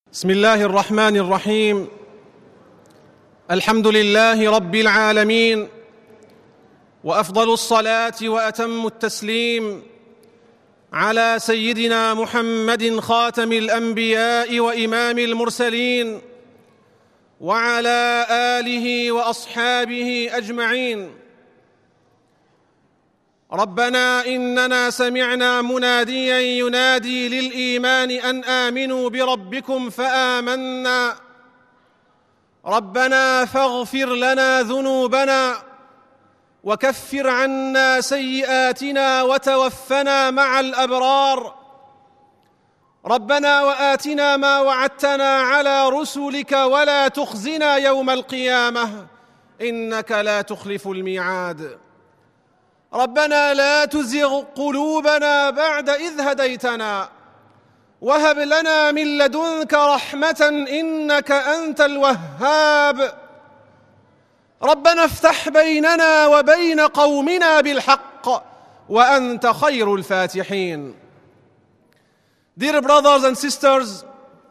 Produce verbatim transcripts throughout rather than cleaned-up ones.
بسم الله الرحمن الرحيم. الحمد لله رب العالمين، وأفضل الصلاة وأتم التسليم على سيدنا محمد خاتم الأنبياء وإمام المرسلين، وعلى آله وأصحابه أجمعين. ربنا إننا سمعنا مناديا ينادي للإيمان أن آمنوا بربكم فآمنا. ربنا فاغفر لنا ذنوبنا وكفر عنا سيئاتنا وتوفنا مع الأبرار. ربنا وآتنا ما وعدتنا على رسلك ولا تخزنا يوم القيامة إنك لا تخلف الميعاد. ربنا لا تزغ قلوبنا بعد إذ هديتنا وهب لنا من لدنك رحمة إنك أنت الوهاب. ربنا افتح بيننا وبين قومنا بالحق وأنت خير الفاتحين. Dear brothers and sisters,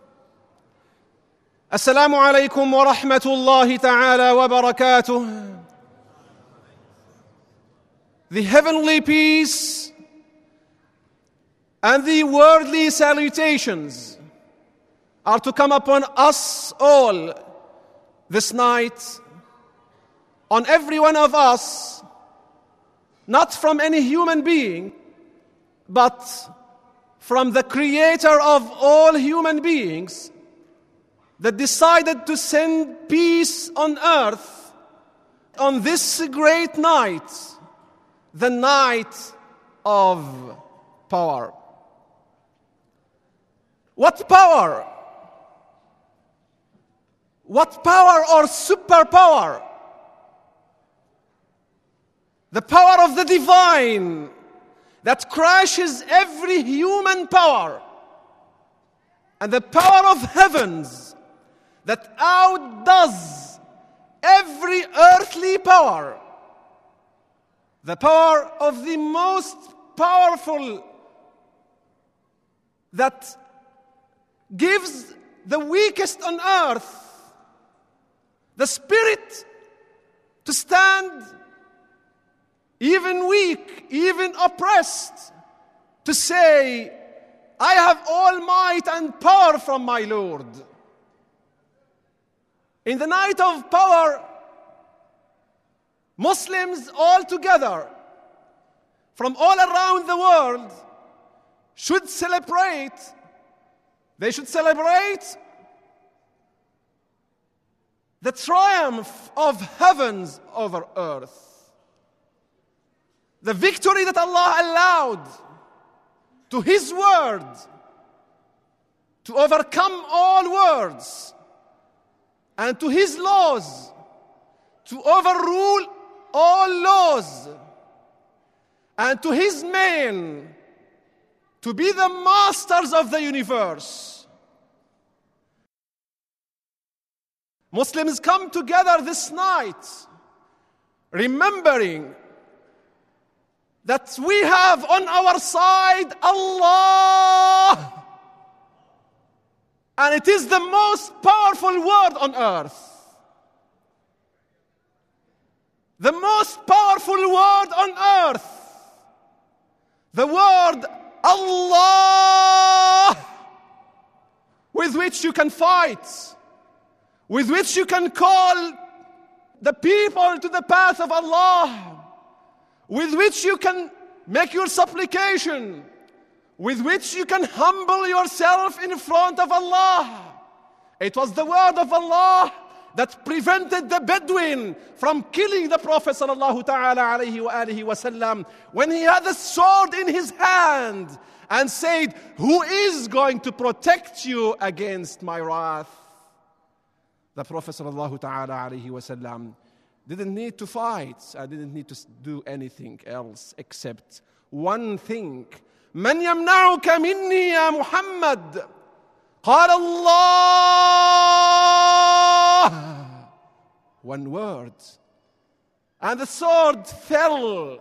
Assalamu alaikum wa rahmatullahi ta'ala wa barakatuh. The heavenly peace and the worldly salutations are to come upon us all this night, on every one of us, not from any human being, but from the Creator of all human beings, that decided to send peace on earth on this great night, the night of power. What power? What power or superpower? The power of the divine that crushes every human power, and the power of heavens that outdoes every earthly power. The power of the most powerful that gives the weakest on earth the spirit to stand even weak, even oppressed, to say, I have all might and power from my Lord. In the night of power, Muslims all together from all around the world should celebrate. They should celebrate the triumph of heavens over earth. The victory that Allah allowed to His word to overcome all words, and to His laws to overrule all laws, and to His men to be the masters of the universe. Muslims come together this night remembering that we have on our side Allah, and it is the most powerful word on earth. The most powerful word on earth, the word Allah, with which you can fight, with which you can call the people to the path of Allah, with which you can make your supplication, with which you can humble yourself in front of Allah. It was the word of Allah that prevented the Bedouin from killing the Prophet sallallahu ta'ala alayhi wa alihi wa sallam when he had the sword in his hand and said, who is going to protect you against my wrath? The Prophet sallallahu ta'ala alayhi wa sallam didn't need to fight. I didn't need to do anything else except one thing. من يمنعك مني يا محمد؟ قال الله. One word. And the sword fell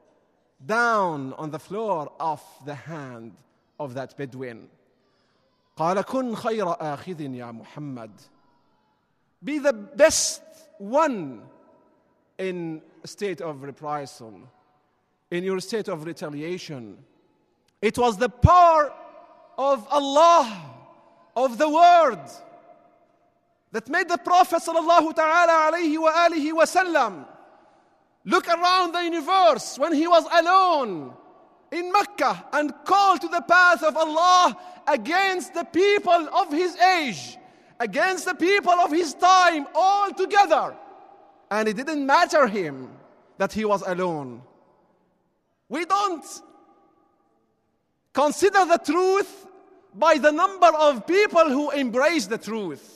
down on the floor of the hand of that Bedouin. قال كن خير آخذ يا محمد. Be the best one in state of reprisal, in your state of retaliation. It was the power of Allah, of the word, that made the Prophet sallallahu ta'ala alayhi wa alihi wa sallam look around the universe when he was alone in Mecca and call to the path of Allah against the people of his age, against the people of his time, all together. And it didn't matter him that he was alone. We don't consider the truth by the number of people who embrace the truth.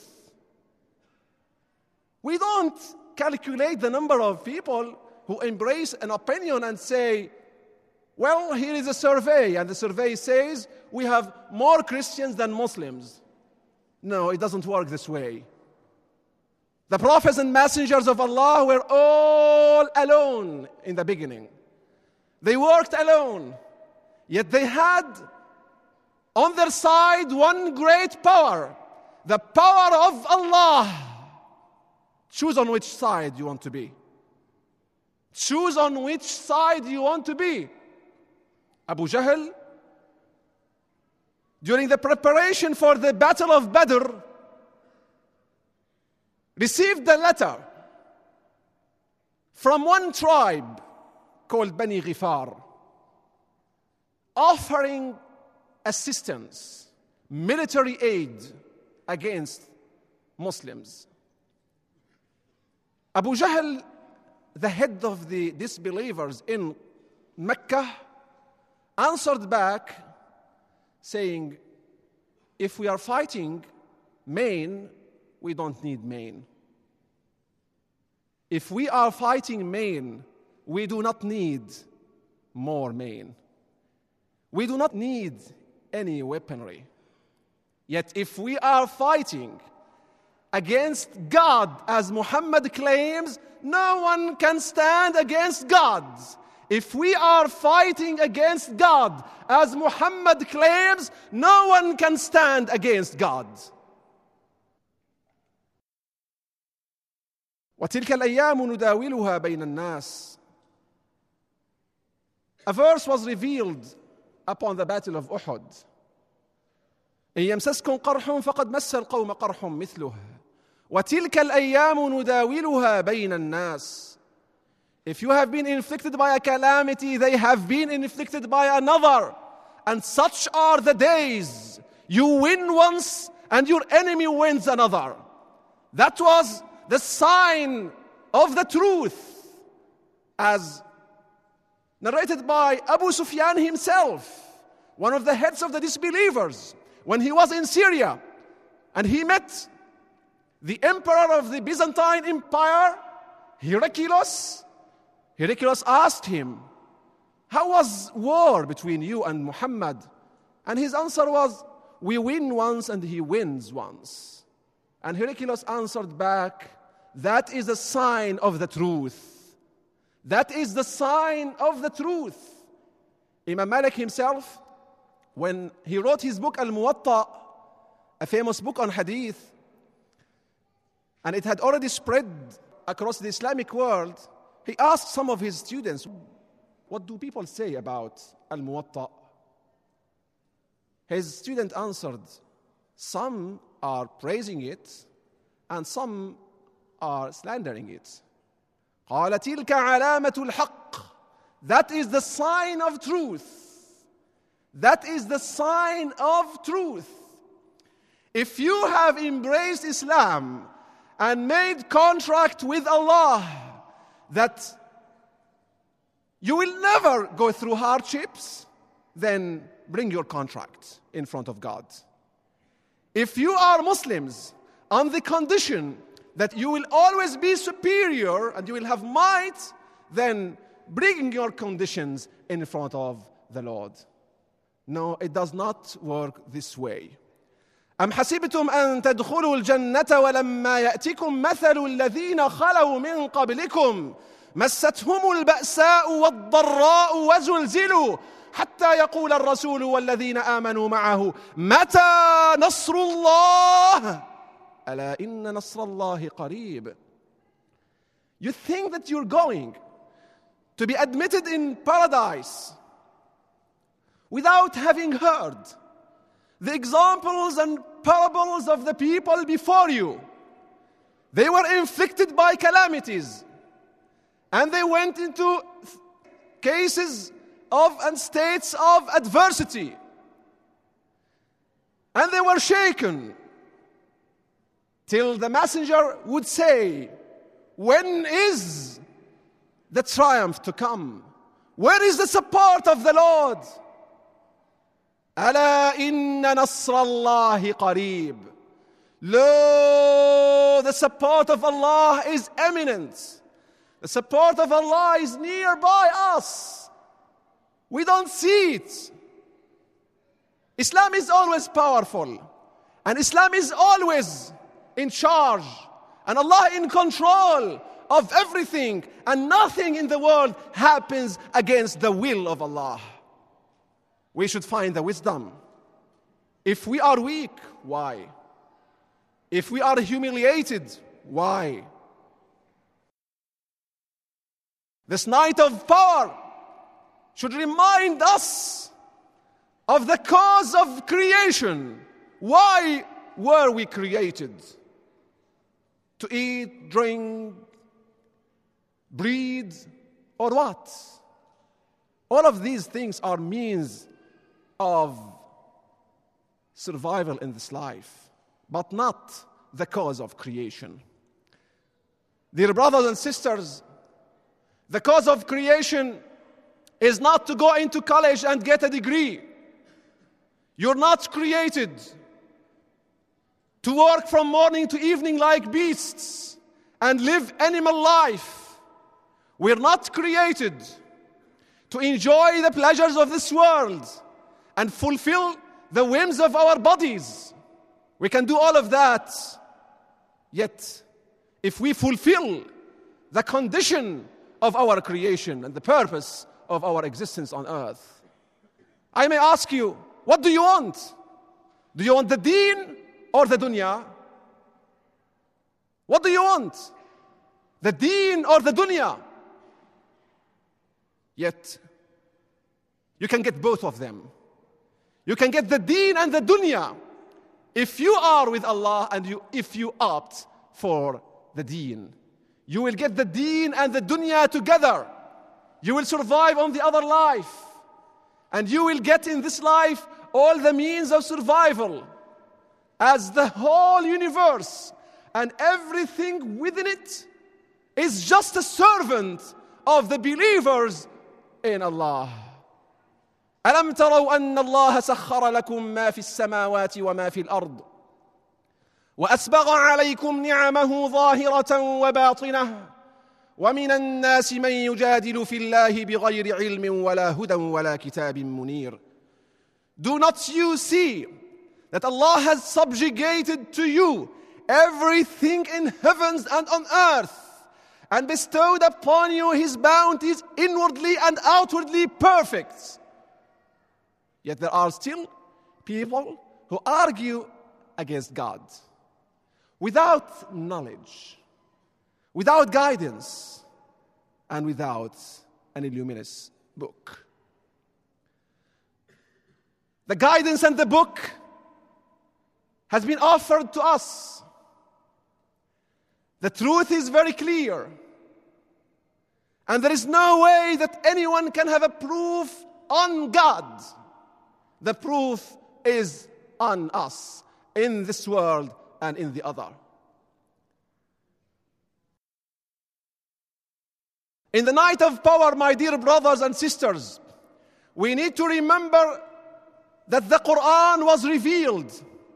We don't calculate the number of people who embrace an opinion and say, well, here is a survey, and the survey says we have more Christians than Muslims. No, it doesn't work this way. The prophets and messengers of Allah were all alone in the beginning. They worked alone, yet they had on their side one great power, the power of Allah. Choose on which side you want to be. Choose on which side you want to be. Abu Jahl, during the preparation for the Battle of Badr, received a letter from one tribe called Bani Ghifar, offering assistance, military aid against Muslims. Abu Jahl, the head of the disbelievers in Mecca, answered back saying, if we are fighting main, we don't need main. If we are fighting main, we do not need more main. We do not need any weaponry. Yet if we are fighting against God, as Muhammad claims, no one can stand against God. If we are fighting against God, as Muhammad claims, no one can stand against God. وتلك الأيام نداولها بين الناس. A verse was revealed upon the battle of Uhud. إن يمسسكم قرح فقد مس القوم قرح مثله وتلك الأيام نداولها بين الناس. If you have been inflicted by a calamity, they have been inflicted by another. And such are the days. You win once and your enemy wins another. That was the sign of the truth, as narrated by Abu Sufyan himself, one of the heads of the disbelievers, when he was in Syria and he met the emperor of the Byzantine Empire, Heraclius. Heraclius asked him, how was war between you and Muhammad? And his answer was, we win once and he wins once. And Heraclius answered back, that is a sign of the truth. That is the sign of the truth. Imam Malik himself, when he wrote his book Al-Muwatta, a famous book on hadith, and it had already spread across the Islamic world, he asked some of his students, what do people say about Al-Muwatta? His student answered, some are praising it and some are slandering it. قال تلك علامة الحق. That is the sign of truth. That is the sign of truth. If you have embraced Islam and made contract with Allah that you will never go through hardships, then bring your contract in front of God. If you are Muslims on the condition that you will always be superior and you will have might, then bring your conditions in front of the Lord. No, it does not work this way. أم حسبتم أن تدخلوا الجنة ولما يأتكم مثل الذين خلوا من قبلكم مستهم البأساء والضراء وزلزلوا حتى يقول الرسول والذين آمنوا معه متى نصر الله ألا إن نصر الله قريب. You think that you're going to be admitted in paradise without having heard the examples and parables of the people before you. They were inflicted by calamities, and they went into cases of and states of adversity, and they were shaken till the messenger would say, when is the triumph to come? Where is the support of the Lord? ألا إن نصر الله قريب. Lo, the support of Allah is imminent. The support of Allah is nearby us. We don't see it. Islam is always powerful, and Islam is always in charge, and Allah in control of everything, and nothing in the world happens against the will of Allah. We should find the wisdom. If we are weak, why? If we are humiliated, why? This night of power should remind us of the cause of creation. Why were we created? To eat, drink, breed, or what? All of these things are means of survival in this life, but not the cause of creation. Dear brothers and sisters, the cause of creation is not to go into college and get a degree. You're not created to work from morning to evening like beasts and live animal life. We're not created to enjoy the pleasures of this world and fulfill the whims of our bodies. We can do all of that. Yet, if we fulfill the condition of our creation and the purpose of our existence on earth, I may ask you, what do you want? Do you want the deen or the dunya? What do you want? The deen or the dunya? Yet, you can get both of them. You can get the deen and the dunya if you are with Allah and you, if you opt for the deen. You will get the deen and the dunya together. You will survive on the other life. And you will get in this life all the means of survival, as the whole universe and everything within it is just a servant of the believers in Allah. ألم تروا أن الله سخر لكم ما في السماوات وما في الأرض وأسبغ عليكم نعمه ظاهرة وباطنة ومن الناس من يجادل في الله بغير علم ولا هدى ولا كتاب منير. Do not you see that Allah has subjugated to you everything in heavens and on earth, and bestowed upon you His bounties inwardly and outwardly perfect? Yet there are still people who argue against God without knowledge, without guidance, and without an illuminous book. The guidance and the book has been offered to us. The truth is very clear, and there is no way that anyone can have a proof on God. The proof is on us, in this world and in the other. In the night of power, my dear brothers and sisters, we need to remember that the Quran was revealed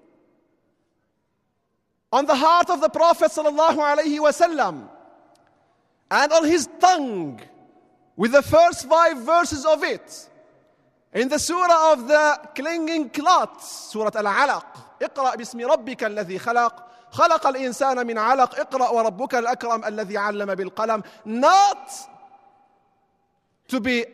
on the heart of the Prophet sallallahu alaihi wasallam and on his tongue with the first five verses of it. In the surah of the clinging cloth, Surah Al-Alaq, اقرأ باسم ربك الذي خلق خلق الإنسان من علق اقرأ وربك الأكرم الذي علم بالقلم. Not to be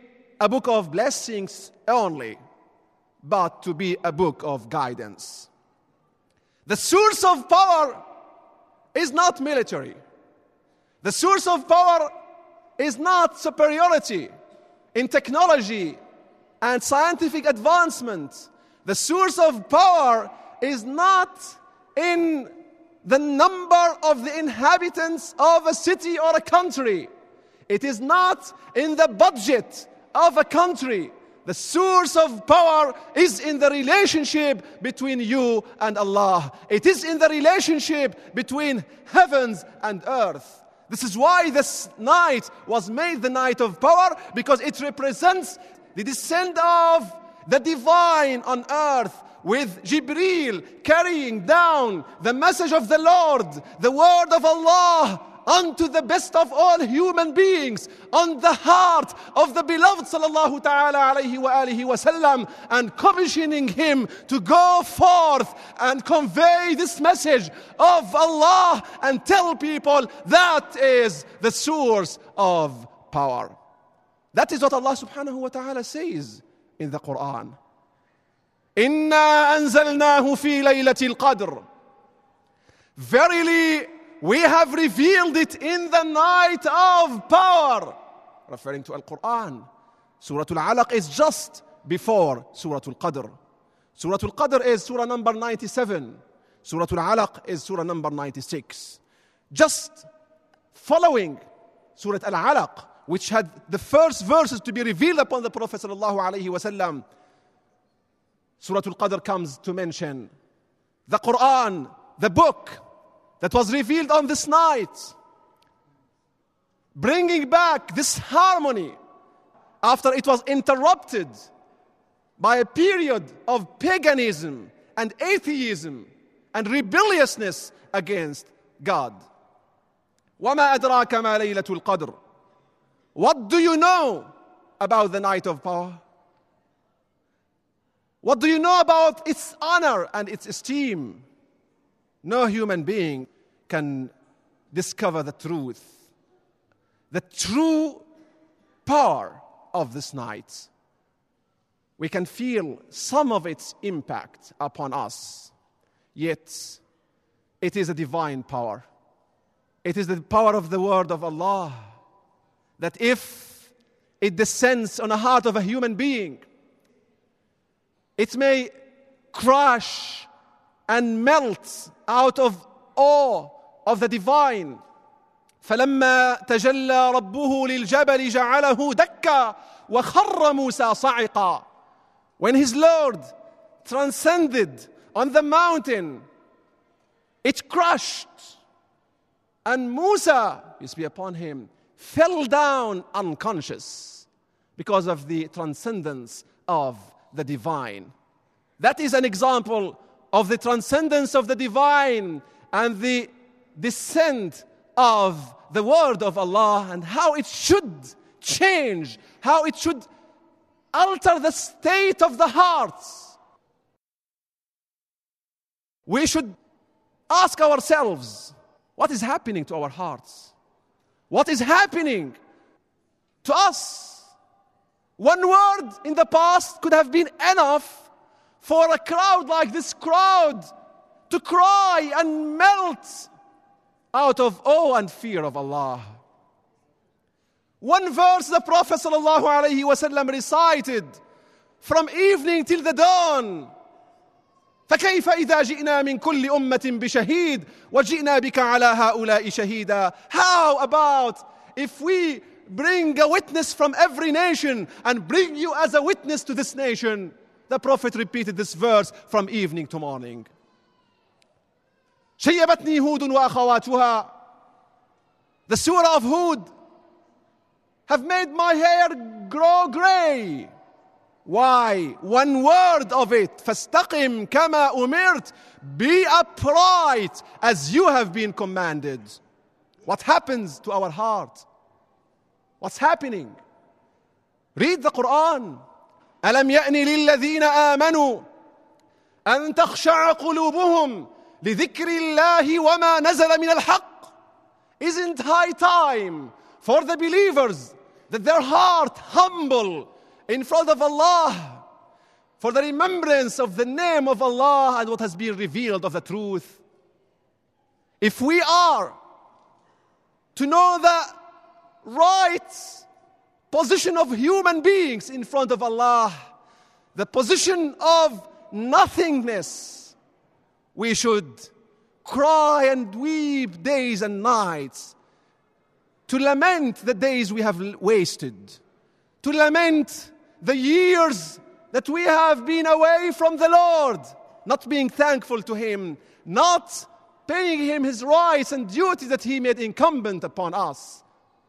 a book of blessings only, but to be a book of guidance. The source of power is not military. The source of power is not superiority in technology and scientific advancement. The source of power is not in the number of the inhabitants of a city or a country. It is not in the budget of a country. The source of power is in the relationship between you and Allah. It is in the relationship between heavens and earth. This is why this night was made the night of power, because it represents the descent of the divine on earth, with Jibreel carrying down the message of the Lord, the word of Allah, unto the best of all human beings, on the heart of the beloved sallallahu ta'ala alayhi wa alihi wa sallam, and commissioning him to go forth and convey this message of Allah and tell people that is the source of power. That is what Allah subhanahu wa ta'ala says in the Quran. إِنَّا أَنزَلْنَاهُ فِي لَيْلَةِ الْقَدْرِ. Verily, we have revealed it in the night of power. Referring to Al-Quran. Surah Al-Alaq is just before Surah Al-Qadr. Surah Al-Qadr is Surah number ninety-seven. Surah Al-Alaq is Surah number ninety-six. Just following Surah Al-Alaq, which had the first verses to be revealed upon the Prophet sallallahu alaihi wasallam, Surah Al-Qadr comes to mention the Quran, the book that was revealed on this night, bringing back this harmony after it was interrupted by a period of paganism and atheism and rebelliousness against God. وَمَا أَدْرَاكَ مَا لَيْلَةُ الْقَدْرِ. What do you know about the night of power? What do you know about its honor and its esteem? No human being can discover the truth, the true power of this night. We can feel some of its impact upon us, yet it is a divine power. It is the power of the word of Allah, that if it descends on the heart of a human being, it may crush and melt out of awe of the divine. فَلَمَّا تَجَلَّى رَبُّهُ لِلْجَبَلِ جَعَلَهُ دَكًّا وَخَرَّ مُوسَى صَعِقًا. When his Lord transcended on the mountain, it crushed, and Musa, peace be upon him, fell down unconscious because of the transcendence of the divine. That is an example of the transcendence of the divine and the descent of the word of Allah, and how it should change, how it should alter the state of the hearts. We should ask ourselves, what is happening to our hearts? What is happening to us? One word in the past could have been enough for a crowd like this crowd to cry and melt out of awe and fear of Allah. One verse the Prophet sallallahu alaihi wasallam recited from evening till the dawn. فكيف إذا جئنا من كل أمة بشهيد وجئنا بك على هؤلاء شهيدا. How about if we bring a witness from every nation and bring you as a witness to this nation? The Prophet repeated this verse from evening to morning. شيبتني هود وأخواتها. The surah of Hud have made my hair grow gray. Why? One word of it. فَاسْتَقِمْ كَمَا أُمِرْتَ. Be upright as you have been commanded. What happens to our heart? What's happening? Read the Quran. أَلَمْ يَأْنِ لِلَّذِينَ آمَنُوا أَن تَخْشَعَ قُلُوبُهُمْ لِذِكْرِ اللَّهِ وَمَا نَزَلَ مِنَ الْحَقِّ. Isn't high time for the believers that their heart humble in front of Allah for the remembrance of the name of Allah and what has been revealed of the truth. If we are to know the right position of human beings in front of Allah, the position of nothingness, we should cry and weep days and nights to lament the days we have wasted, to lament the years that we have been away from the Lord, not being thankful to Him, not paying Him His rights and duties that He made incumbent upon us.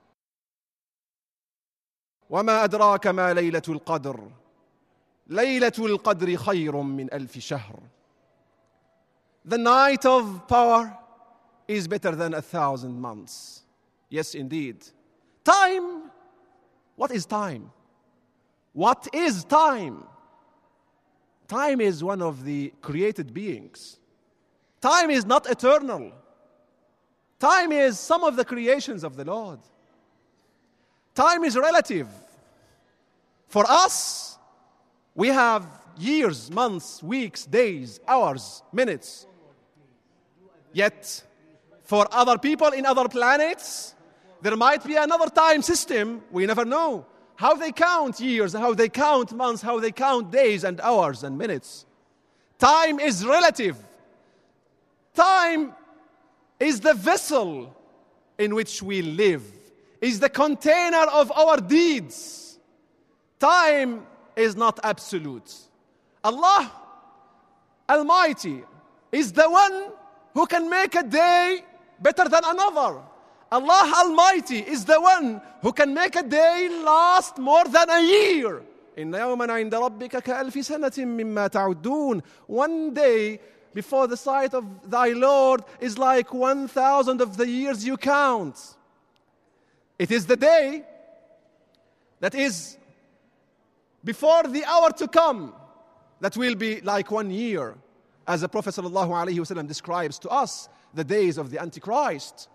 وَمَا أَدْرَاكَ مَا لَيْلَةُ الْقَدْرِ لَيْلَةُ الْقَدْرِ خَيْرٌ مِّنْ أَلْفِ شَهْرٍ. The night of power is better than a thousand months. Yes, indeed. Time, what is time? What is time? Time is one of the created beings. Time is not eternal. Time is some of the creations of the Lord. Time is relative. For us, we have years, months, weeks, days, hours, minutes. Yet, for other people in other planets, there might be another time system. We never know how they count years, how they count months, how they count days and hours and minutes. Time is relative. Time is the vessel in which we live, is the container of our deeds. Time is not absolute. Allah Almighty is the one who can make a day better than another. Allah Almighty is the one who can make a day last more than a year. إِنَّ يَوْمًا عِنْدَ رَبِّكَ كَأَلْفِ سَنَةٍ مِّمَّا تَعُدُّونَ. One day before the sight of thy Lord is like one thousand of the years you count. It is the day that is before the hour to come that will be like one year, as the Prophet ﷺ describes to us the days of the Antichrist.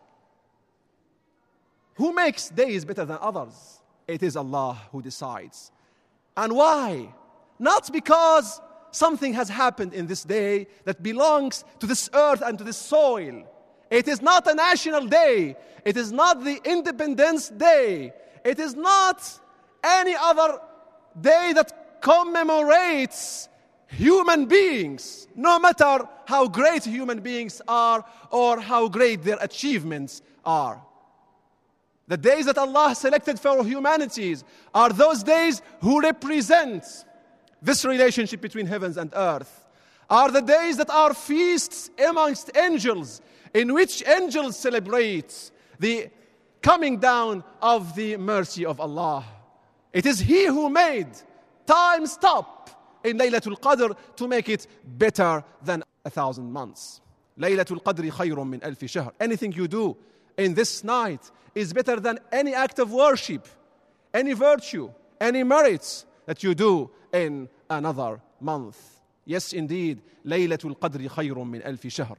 Who makes days better than others? It is Allah who decides. And why? Not because something has happened in this day that belongs to this earth and to this soil. It is not a national day. It is not the Independence Day. It is not any other day that commemorates human beings, no matter how great human beings are or how great their achievements are. The days that Allah selected for humanities are those days who represent this relationship between heavens and earth, are the days that are feasts amongst angels, in which angels celebrate the coming down of the mercy of Allah. It is He who made time stop in Laylatul Qadr to make it better than a thousand months. Laylatul Qadri khayrun min alfi shahr. Anything you do in this night is better than any act of worship, any virtue, any merits that you do in another month. Yes, indeed, Laylatul Qadri khayrun min alfi shahr.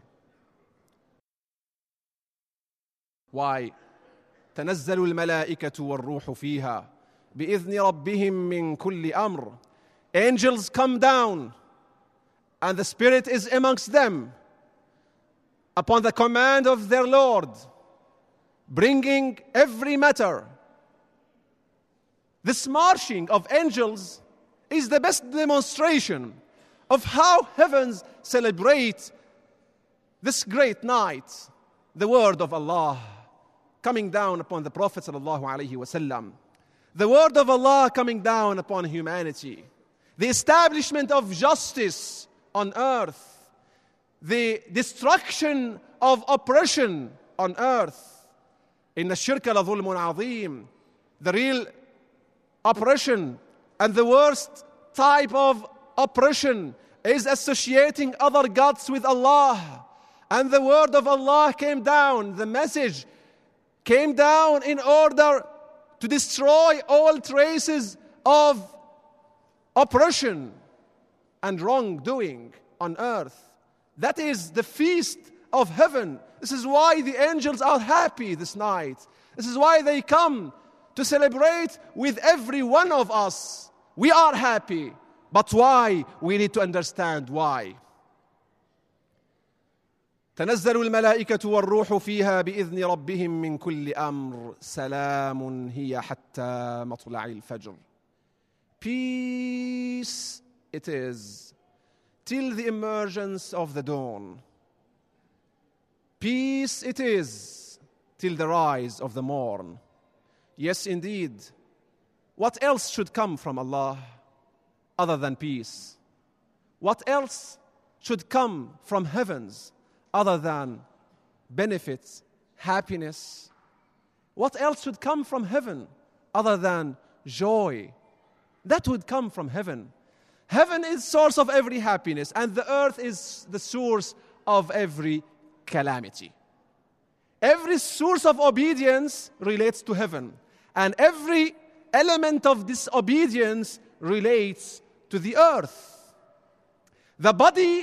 Why? تنزل الملائكة والروح فيها بإذن ربهم من كل أمر. Angels come down and the Spirit is amongst them upon the command of their Lord, bringing every matter. This marching of angels is the best demonstration of how heavens celebrate this great night, the word of Allah coming down upon the Prophet sallallahu alaihi wasallam, the word of Allah coming down upon humanity, the establishment of justice on earth, the destruction of oppression on earth. Inna shirka la dhulmun azim. The real oppression and the worst type of oppression is associating other gods with Allah. And the word of Allah came down, the message came down in order to destroy all traces of oppression and wrongdoing on earth. That is the feast of heaven. This is why the angels are happy this night. This is why they come to celebrate with every one of us We are happy. But why? We need to understand why. تنزل الملائكة والروح فيها بإذن ربهم من كل أمر سلام هي حتى مطلع الفجر. Peace it is till the emergence of the dawn. Peace it is till the rise of the morn. Yes, indeed. What else should come from Allah other than peace? What else should come from heavens other than benefits, happiness? What else should come from heaven other than joy? That would come from heaven. Heaven is source of every happiness, and the earth is the source of every calamity. Every source of obedience relates to heaven, and every element of disobedience relates to the earth. The body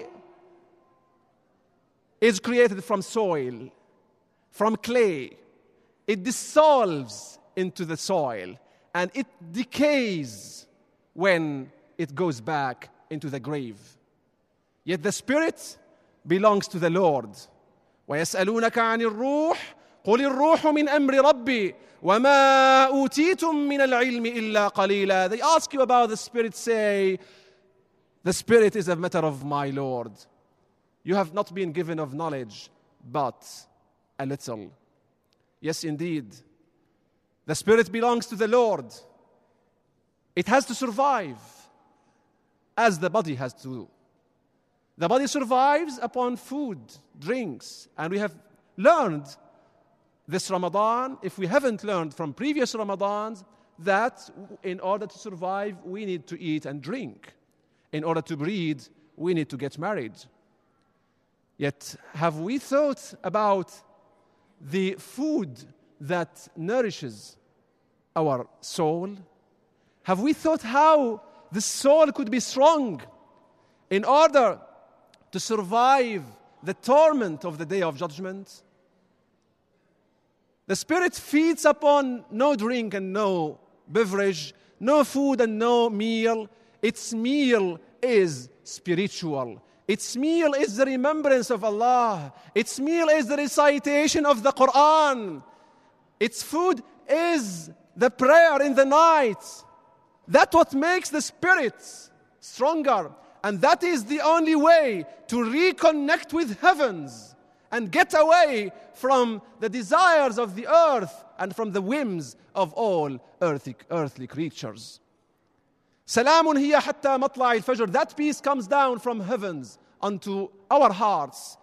is created from soil, from clay. It dissolves into the soil, and it decays when it goes back into the grave. Yet the spirit belongs to the Lord. وَيَسْأَلُونَكَ عَنِ الرُّوحِ قُلِ الرُّوحُ مِنْ أَمْرِ رَبِّي وَمَا أُوتِيتُم مِّنَ الْعِلْمِ إِلَّا قَلِيلًا. They ask you about the spirit, say, the spirit is a matter of my Lord. You have not been given of knowledge, but a little. Yes, indeed. The spirit belongs to the Lord. It has to survive as the body has to. The body survives upon food, drinks, and we have learned this Ramadan, if we haven't learned from previous Ramadans, that in order to survive, we need to eat and drink. In order to breed, we need to get married. Yet, have we thought about the food that nourishes our soul? Have we thought how the soul could be strong in order to survive the torment of the Day of Judgment? The spirit feeds upon no drink and no beverage, no food and no meal. Its meal is spiritual. Its meal is the remembrance of Allah. Its meal is the recitation of the Quran. Its food is the prayer in the night. That's what makes the spirit stronger. And that is the only way to reconnect with heavens and get away from the desires of the earth and from the whims of all earthly, earthly creatures. Salamun hiya hatta matla'i al-fajr. That peace comes down from heavens unto our hearts.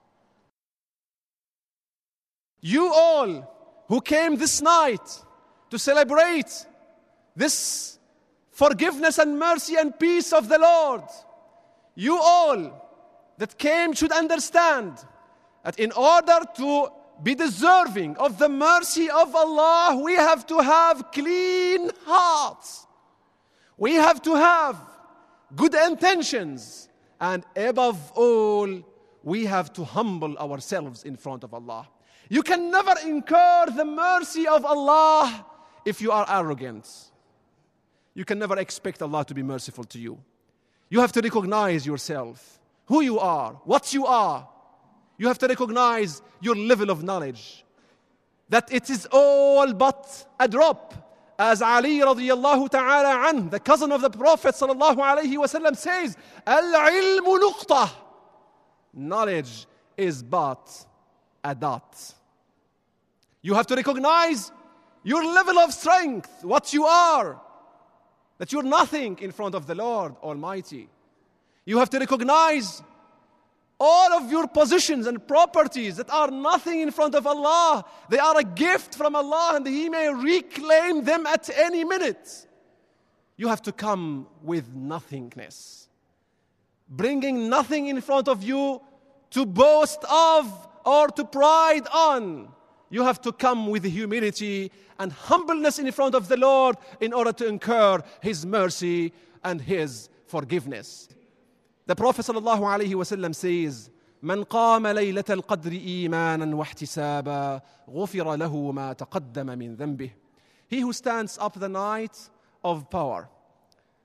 You all who came this night to celebrate this forgiveness and mercy and peace of the Lord, you all that came should understand that in order to be deserving of the mercy of Allah, we have to have clean hearts. We have to have good intentions. And above all, we have to humble ourselves in front of Allah. You can never incur the mercy of Allah if you are arrogant. You can never expect Allah to be merciful to you. You have to recognize yourself, who you are, what you are. You have to recognize your level of knowledge, that it is all but a drop. As Ali radiyallahu ta'ala anh, the cousin of the Prophet sallallahu alayhi wa sallam says, Al-ilmu nuqtah. Knowledge is but a dot. You have to recognize your level of strength, what you are, that you're nothing in front of the Lord Almighty. You have to recognize all of your positions and properties that are nothing in front of Allah. They are a gift from Allah, and He may reclaim them at any minute. You have to come with nothingness, bringing nothing in front of you to boast of or to pride on. You have to come with humility and humbleness in front of the Lord in order to incur His mercy and His forgiveness. The Prophet sallallahu alaihi wasallam says, "Man qama laylat al-qadr imanan wa ihtisaba, ghufira lahu ma taqaddama min dhanbih." He who stands up the night of power,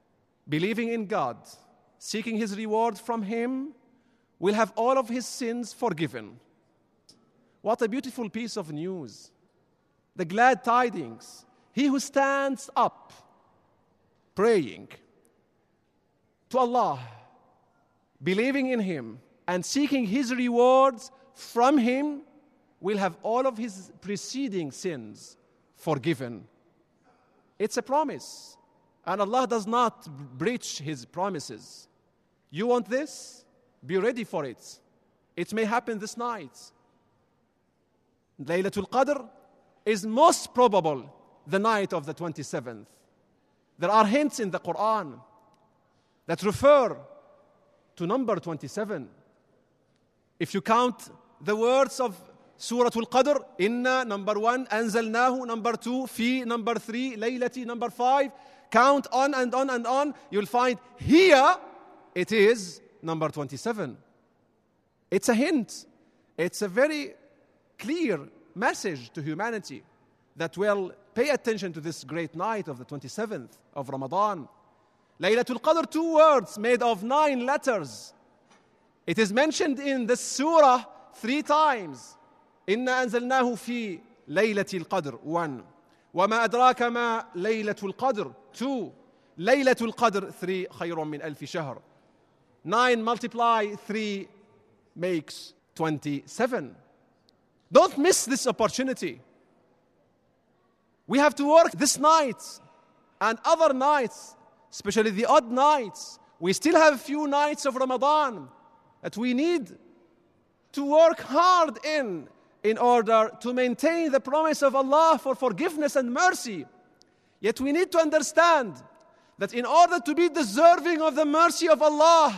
believing in God, seeking His reward from Him, will have all of his sins forgiven. What a beautiful piece of news. The glad tidings. He who stands up praying to Allah, believing in Him, and seeking His rewards from Him, will have all of his preceding sins forgiven. It's a promise, and Allah does not breach His promises. You want this? Be ready for it. It may happen this night. Laylatul Qadr is most probable the night of the twenty-seventh. There are hints in the Quran that refer to number twenty-seven. If you count the words of Surah Al-Qadr, Inna, number one, Anzalnahu, number two, Fi, number three, Laylati, number five, count on and on and on, you'll find here it is number twenty-seven. It's a hint. It's a very clear message to humanity that will pay attention to this great night of the twenty-seventh of Ramadan. Laylatul Qadr, two words made of nine letters. It is mentioned in the surah three times. Inna anzalnahu fi laylatil qadr, one. وما أدراك ما ليلة القدر, two. Laylatul Qadr, three. خير من ألف شهر. Nine multiply three makes twenty-seven. Don't miss this opportunity. We have to work this night and other nights, especially the odd nights. We still have a few nights of Ramadan that we need to work hard in in order to maintain the promise of Allah for forgiveness and mercy. Yet we need to understand that in order to be deserving of the mercy of Allah,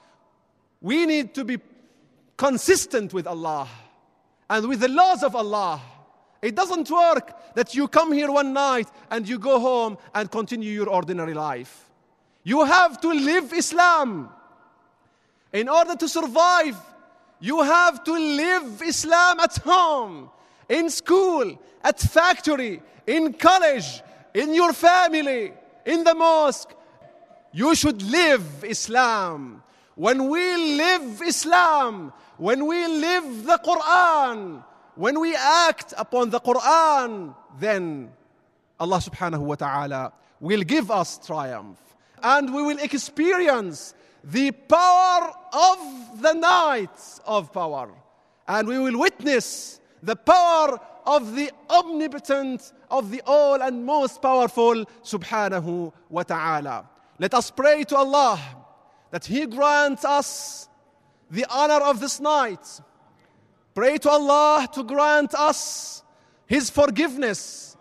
we need to be consistent with Allah and with the laws of Allah. It doesn't work that you come here one night and you go home and continue your ordinary life. You have to live Islam. In order to survive, you have to live Islam at home, in school, at factory, in college, in your family, in the mosque. You should live Islam. When we live Islam, when we live the Quran, when we act upon the Quran, then Allah subhanahu wa ta'ala will give us triumph. And we will experience the power of the night of power. And we will witness the power of the omnipotent, of the all and most powerful subhanahu wa ta'ala. Let us pray to Allah that He grants us the honor of this night. Pray to Allah to grant us His forgiveness.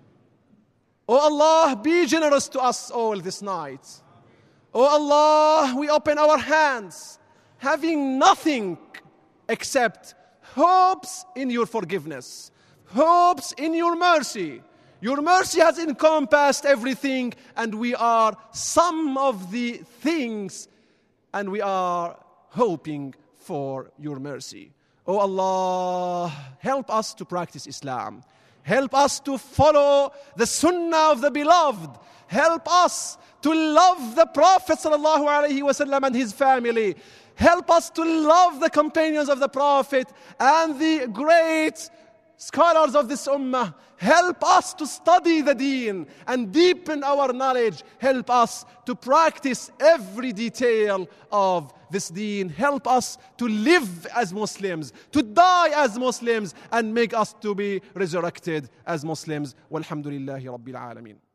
O Allah, be generous to us all this night. O Allah, we open our hands, having nothing except hopes in your forgiveness, hopes in your mercy. Your mercy has encompassed everything, and we are some of the things, and we are hoping for your mercy. O Allah, help us to practice Islam. Help us to follow the sunnah of the beloved. Help us to love the Prophet sallallahu alaihi wasallam and his family. Help us to love the companions of the Prophet and the great scholars of this ummah. Help us to study the deen and deepen our knowledge. Help us to practice every detail of this deen. Help us to live as Muslims, to die as Muslims, and make us to be resurrected as Muslims. Walhamdulillahi Rabbil Alameen.